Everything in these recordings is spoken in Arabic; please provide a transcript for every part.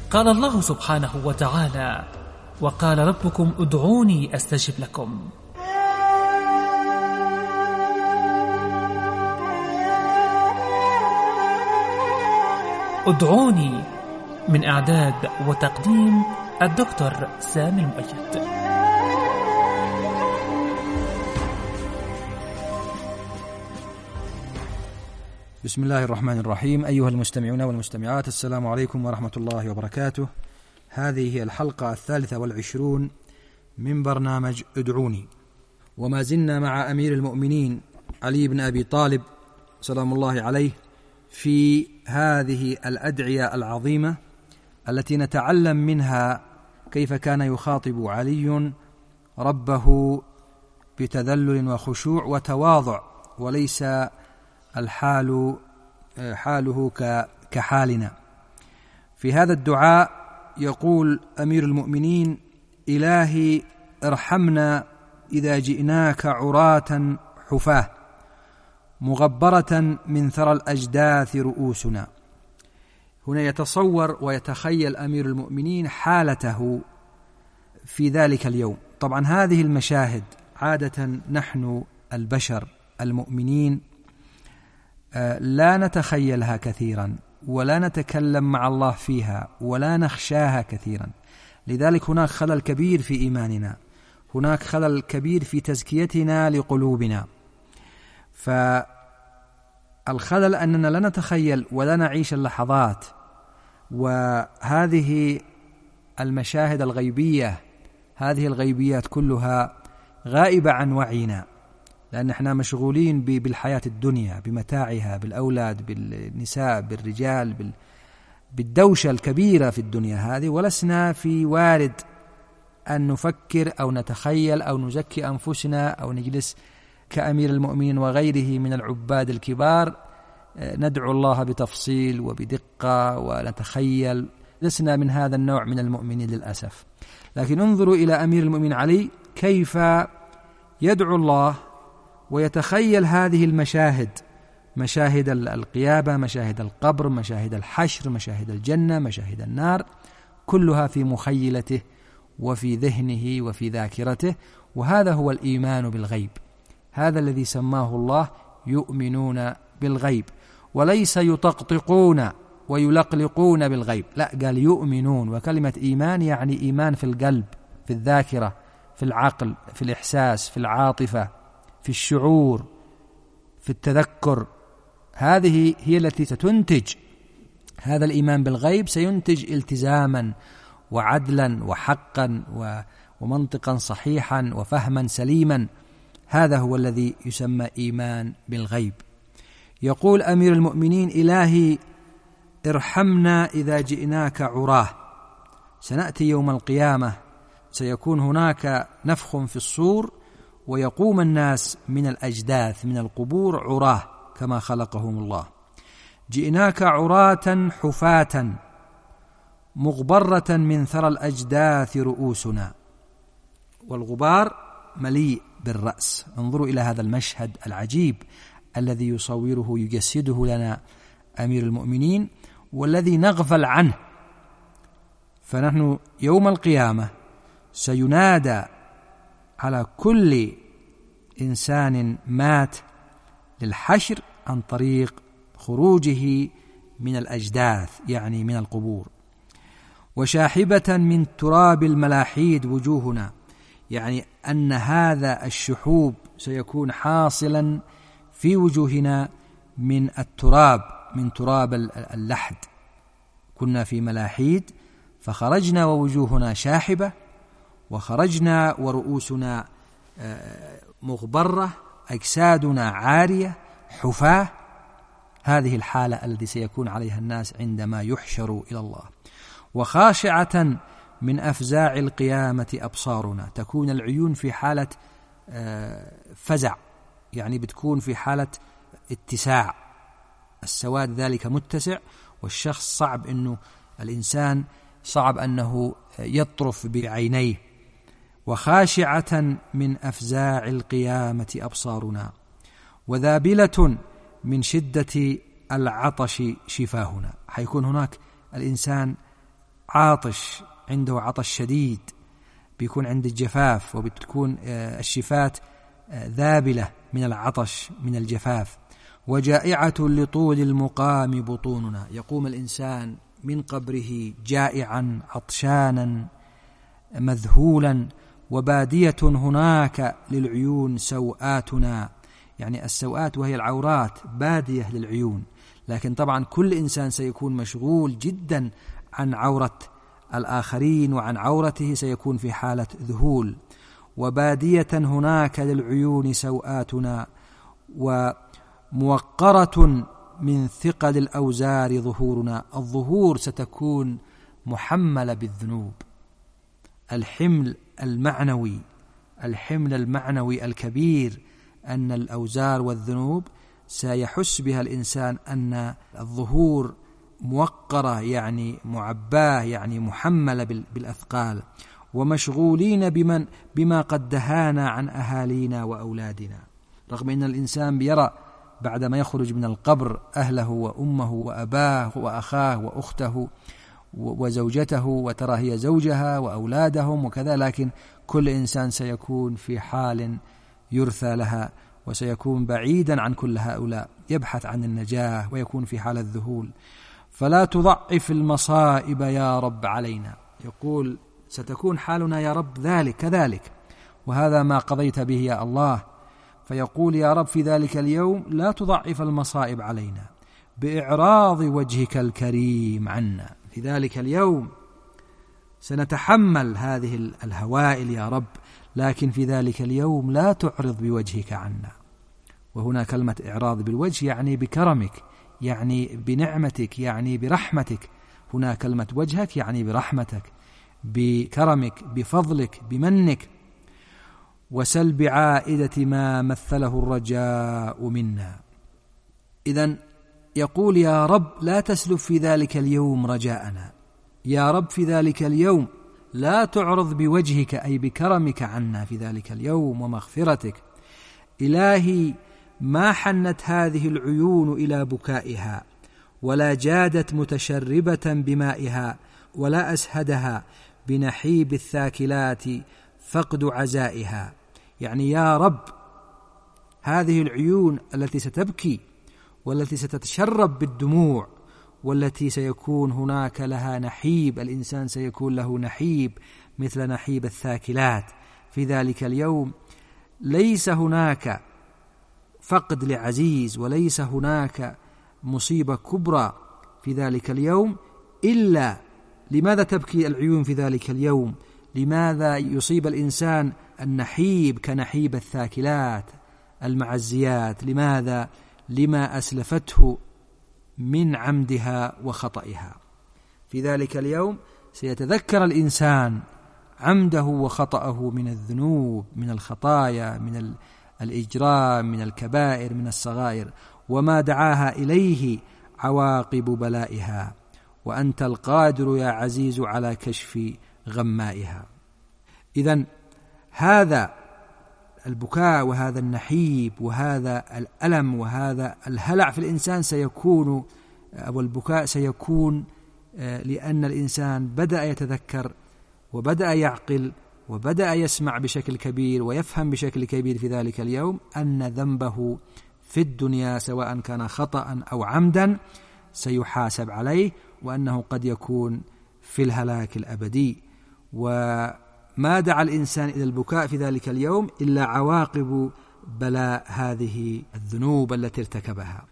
قال الله سبحانه وتعالى: وقال ربكم ادعوني أستجب لكم. ادعوني من إعداد وتقديم الدكتور سامي المؤيد. بسم الله الرحمن الرحيم. أيها المستمعون والمستمعات، السلام عليكم ورحمة الله وبركاته. هذه هي الحلقة 23 من برنامج ادعوني، وما زلنا مع أمير المؤمنين علي بن أبي طالب سلام الله عليه في هذه الأدعية العظيمة التي نتعلم منها كيف كان يخاطب علي ربه بتذلل وخشوع وتواضع، وليس الحال حاله كحالنا. في هذا الدعاء يقول أمير المؤمنين: إلهي ارحمنا إذا جئناك عراة حفاة مغبرة من ثرى الأجداث رؤوسنا. هنا يتصور ويتخيل أمير المؤمنين حالته في ذلك اليوم. طبعا هذه المشاهد عادة نحن البشر المؤمنين لا نتخيلها كثيرا، ولا نتكلم مع الله فيها، ولا نخشاها كثيرا. لذلك هناك خلل كبير في إيماننا، هناك خلل كبير في تزكيتنا لقلوبنا. فالخلل أننا لا نتخيل ولا نعيش اللحظات وهذه المشاهد الغيبية، هذه الغيبيات كلها غائبة عن وعينا، لأن احنا مشغولين بالحياة الدنيا، بمتاعها، بالأولاد، بالنساء، بالرجال، بالدوشة الكبيرة في الدنيا هذه، ولسنا في وارد أن نفكر أو نتخيل أو نزكي أنفسنا أو نجلس كأمير المؤمنين وغيره من العباد الكبار ندعو الله بتفصيل وبدقة ونتخيل. لسنا من هذا النوع من المؤمنين للأسف. لكن انظروا إلى أمير المؤمنين علي كيف يدعو الله ويتخيل هذه المشاهد، مشاهد القيامة، مشاهد القبر، مشاهد الحشر، مشاهد الجنة، مشاهد النار، كلها في مخيلته وفي ذهنه وفي ذاكرته. وهذا هو الإيمان بالغيب، هذا الذي سماه الله يؤمنون بالغيب، وليس يطقطقون ويلقلقون بالغيب، لا، قال يؤمنون. وكلمة إيمان يعني إيمان في القلب، في الذاكرة، في العقل، في الإحساس، في العاطفة، في الشعور، في التذكر. هذه هي التي ستنتج هذا الإيمان بالغيب، سينتج التزاما وعدلا وحقا ومنطقا صحيحا وفهما سليما. هذا هو الذي يسمى إيمان بالغيب. يقول أمير المؤمنين: إلهي ارحمنا إذا جئناك عراه. سنأتي يوم القيامة، سيكون هناك نفخ في الصور، ويقوم الناس من الأجداث من القبور عراه كما خلقهم الله. جئناك عراة حفاة مغبرة من ثرى الأجداث رؤوسنا. والغبار مليء بالرأس. انظروا إلى هذا المشهد العجيب الذي يصوره يجسده لنا أمير المؤمنين، والذي نغفل عنه. فنحن يوم القيامة سينادى على كل إنسان مات للحشر عن طريق خروجه من الأجداث، يعني من القبور. وشاحبة من تراب الملاحيد وجوهنا، يعني أن هذا الشحوب سيكون حاصلا في وجوهنا من التراب، من تراب اللحد. كنا في ملاحيد فخرجنا ووجوهنا شاحبة، وخرجنا ورؤوسنا مغبرة، أجسادنا عارية حفاة. هذه الحالة التي سيكون عليها الناس عندما يحشروا إلى الله. وخاشعة من أفزاع القيامة أبصارنا، تكون العيون في حالة فزع، يعني بتكون في حالة اتساع، السواد ذلك متسع، والشخص صعب أنه الإنسان صعب أنه يطرف بعينيه. وخاشعة من أفزاع القيامة أبصارنا، وذابلة من شدة العطش شفاهنا. حيكون هناك الإنسان عاطش، عنده عطش شديد، بيكون عنده الجفاف، وبتكون الشفات ذابلة من العطش من الجفاف. وجائعة لطول المقام بطوننا، يقوم الإنسان من قبره جائعا عطشانا مذهولا. وبادية هناك للعيون سوآتنا، يعني السوآت وهي العورات بادية للعيون، لكن طبعا كل إنسان سيكون مشغول جدا عن عورة الآخرين، وعن عورته سيكون في حالة ذهول. وبادية هناك للعيون سوآتنا، وموقرة من ثقل الأوزار ظهورنا. الظهور ستكون محملة بالذنوب، الحمل المعنوي الكبير، أن الأوزار والذنوب سيحس بها الإنسان أن الظهور موقرة، يعني معباه، يعني محملة بالأثقال. ومشغولين بما قد دهانا عن أهالينا وأولادنا، رغم أن الإنسان بيرى بعدما يخرج من القبر أهله وأمه وأباه وأخاه وأخته وزوجته، وترى هي زوجها وأولادهم وكذا، لكن كل إنسان سيكون في حال يرثى لها، وسيكون بعيدا عن كل هؤلاء، يبحث عن النجاة ويكون في حال الذهول. فلا تضعف المصائب يا رب علينا، يقول ستكون حالنا يا رب كذلك، وهذا ما قضيت به يا الله. فيقول يا رب في ذلك اليوم لا تضعف المصائب علينا بإعراض وجهك الكريم عنا. في ذلك اليوم سنتحمل هذه الهوائل يا رب، لكن في ذلك اليوم لا تعرض بوجهك عنا. وهنا كلمة إعراض بالوجه يعني بكرمك، يعني بنعمتك، يعني برحمتك. هنا كلمة وجهك يعني برحمتك، بكرمك، بفضلك، بمنك. وسلب عائدة ما مثله الرجاء منا. إذن يقول يا رب لا تسلب في ذلك اليوم رجاءنا، يا رب في ذلك اليوم لا تعرض بوجهك أي بكرمك عنا في ذلك اليوم ومغفرتك. إلهي ما حنت هذه العيون إلى بكائها، ولا جادت متشربة بمائها، ولا أسهدها بنحيب الثاكلات فقد عزائها. يعني يا رب هذه العيون التي ستبكي والتي ستتشرب بالدموع، والتي سيكون هناك لها نحيب، الإنسان سيكون له نحيب مثل نحيب الثاكلات في ذلك اليوم. ليس هناك فقد لعزيز، وليس هناك مصيبة كبرى في ذلك اليوم إلا لماذا تبكي العيون في ذلك اليوم؟ لماذا يصيب الإنسان النحيب كنحيب الثاكلات المعزيات؟ لماذا؟ لما أسلفته من عمدها وخطئها. في ذلك اليوم سيتذكر الإنسان عمده وخطأه من الذنوب، من الخطايا، من الإجرام، من الكبائر، من الصغائر، وما دعاها إليه عواقب بلائها، وأنت القادر يا عزيز على كشف غمائها. إذن هذا البكاء وهذا النحيب وهذا الألم وهذا الهلع في الإنسان سيكون، أو البكاء سيكون لأن الإنسان بدأ يتذكر وبدأ يعقل وبدأ يسمع بشكل كبير ويفهم بشكل كبير في ذلك اليوم أن ذنبه في الدنيا سواء كان خطأ أو عمدا سيحاسب عليه، وأنه قد يكون في الهلاك الأبدي. وما دعا الإنسان إلى البكاء في ذلك اليوم إلا عواقب بلاء هذه الذنوب التي ارتكبها.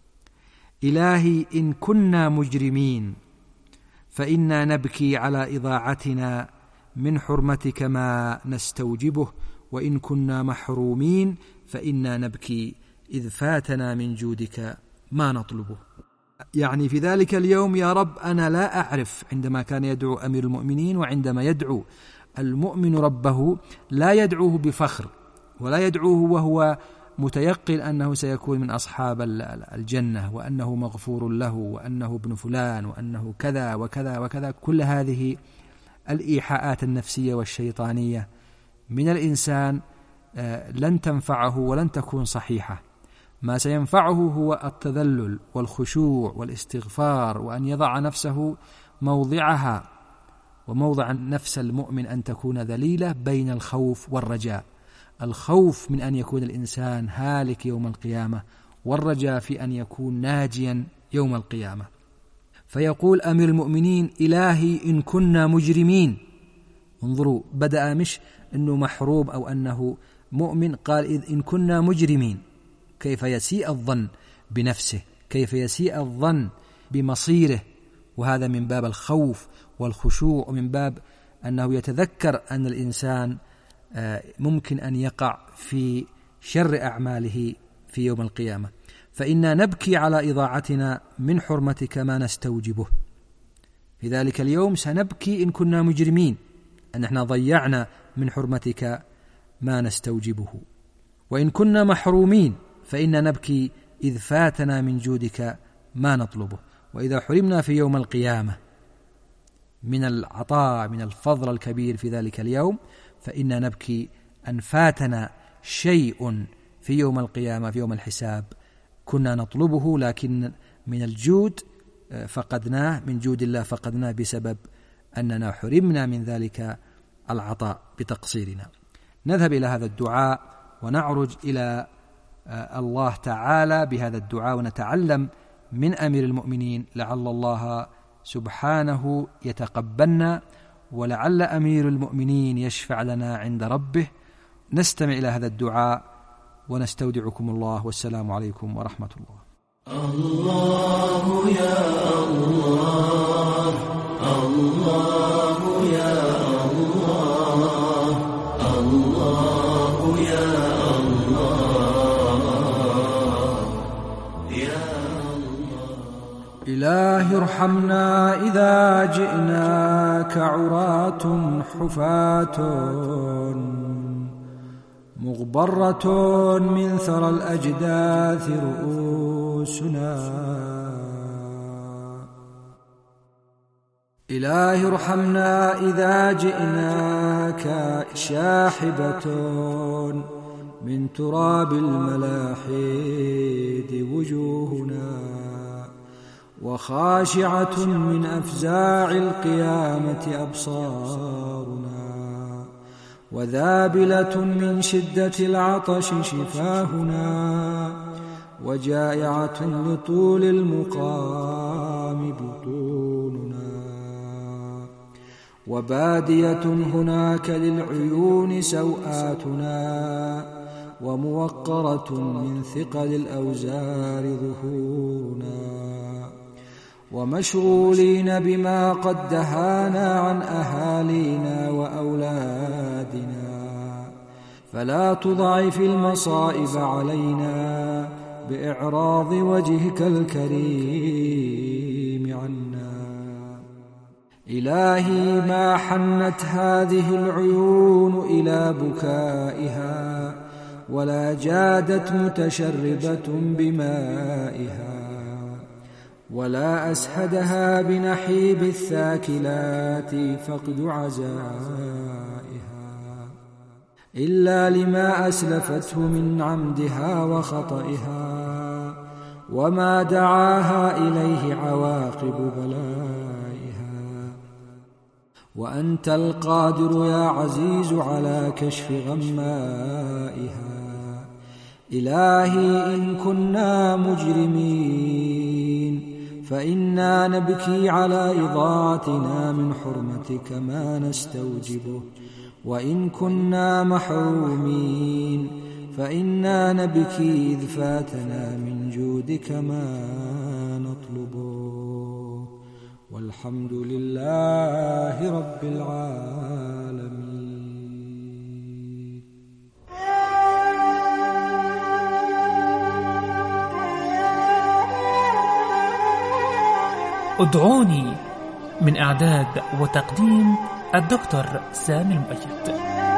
إلهي إن كنا مجرمين فإنا نبكي على إضاعتنا من حرمتك ما نستوجبه، وإن كنا محرومين فإنا نبكي إذ فاتنا من جودك ما نطلبه. يعني في ذلك اليوم يا رب أنا لا أعرف، عندما كان يدعو أمير المؤمنين وعندما يدعو المؤمن ربه لا يدعوه بفخر ولا يدعوه وهو متيقن أنه سيكون من أصحاب الجنة وأنه مغفور له وأنه ابن فلان وأنه كذا وكذا وكذا. كل هذه الإيحاءات النفسية والشيطانية من الإنسان لن تنفعه ولن تكون صحيحة. ما سينفعه هو التذلل والخشوع والاستغفار، وأن يضع نفسه موضعها وموضع نفس المؤمن أن تكون ذليلة بين الخوف والرجاء. الخوف من أن يكون الإنسان هالك يوم القيامة، والرجاء في أن يكون ناجيا يوم القيامة. فيقول أمير المؤمنين: إلهي إن كنا مجرمين. انظروا، بدأ مش أنه محروب أو أنه مؤمن، قال إذ إن كنا مجرمين. كيف يسيء الظن بنفسه، كيف يسيء الظن بمصيره، وهذا من باب الخوف والخشوع، ومن باب أنه يتذكر أن الإنسان ممكن أن يقع في شر أعماله في يوم القيامة. فإنا نبكي على إضاعتنا من حرمتك ما نستوجبه. في ذلك اليوم سنبكي إن كنا مجرمين، أن احنا ضيعنا من حرمتك ما نستوجبه. وإن كنا محرومين فإنا نبكي إذ فاتنا من جودك ما نطلبه. وإذا حرمنا في يوم القيامة من العطاء، من الفضل الكبير في ذلك اليوم، فإنا نبكي أن فاتنا شيء في يوم القيامة، في يوم الحساب كنا نطلبه، لكن من الجود فقدناه، من جود الله فقدناه بسبب أننا حرمنا من ذلك العطاء بتقصيرنا. نذهب إلى هذا الدعاء ونعرج إلى الله تعالى بهذا الدعاء، ونتعلم من أمير المؤمنين، لعل الله سبحانه يتقبلنا، ولعل أمير المؤمنين يشفع لنا عند ربه. نستمع إلى هذا الدعاء ونستودعكم الله، والسلام عليكم ورحمة الله. الله يا الله، الله يا الله، الله يا إلهي ارحمنا إذا جئناك عراة حفاة مغبرة من ثرى الأجداث رؤوسنا. إلهي ارحمنا إذا جئناك شاحبة من تراب الملاحد وجوهنا، وخاشعة من أفزاع القيامة أبصارنا، وذابلة من شدة العطش شفاهنا، وجائعة لطول المقام بطوننا، وبادية هناك للعيون سوآتنا، وموقرة من ثقل الأوزار ظهورنا، ومشغولين بما قد دهانا عن أهالينا وأولادنا، فلا تضعف المصائب علينا بإعراض وجهك الكريم عنا. إلهي ما حنت هذه العيون إلى بكائها، ولا جادت متشربة بمائها، ولا أسهدها بنحيب الثاكلات فقد عزائها، إلا لما أسلفته من عمدها وخطئها، وما دعاها إليه عواقب بلائها. وأنت القادر يا عزيز على كشف غمائها. إلهي إن كنا مجرمين فإنا نبكي على إضاعتنا من حرمتك ما نستوجبه، وإن كنا محرومين فإنا نبكي إذ فاتنا من جودك ما نطلبه، والحمد لله رب العالمين. ادعوني، من إعداد وتقديم الدكتور سامي المؤيد.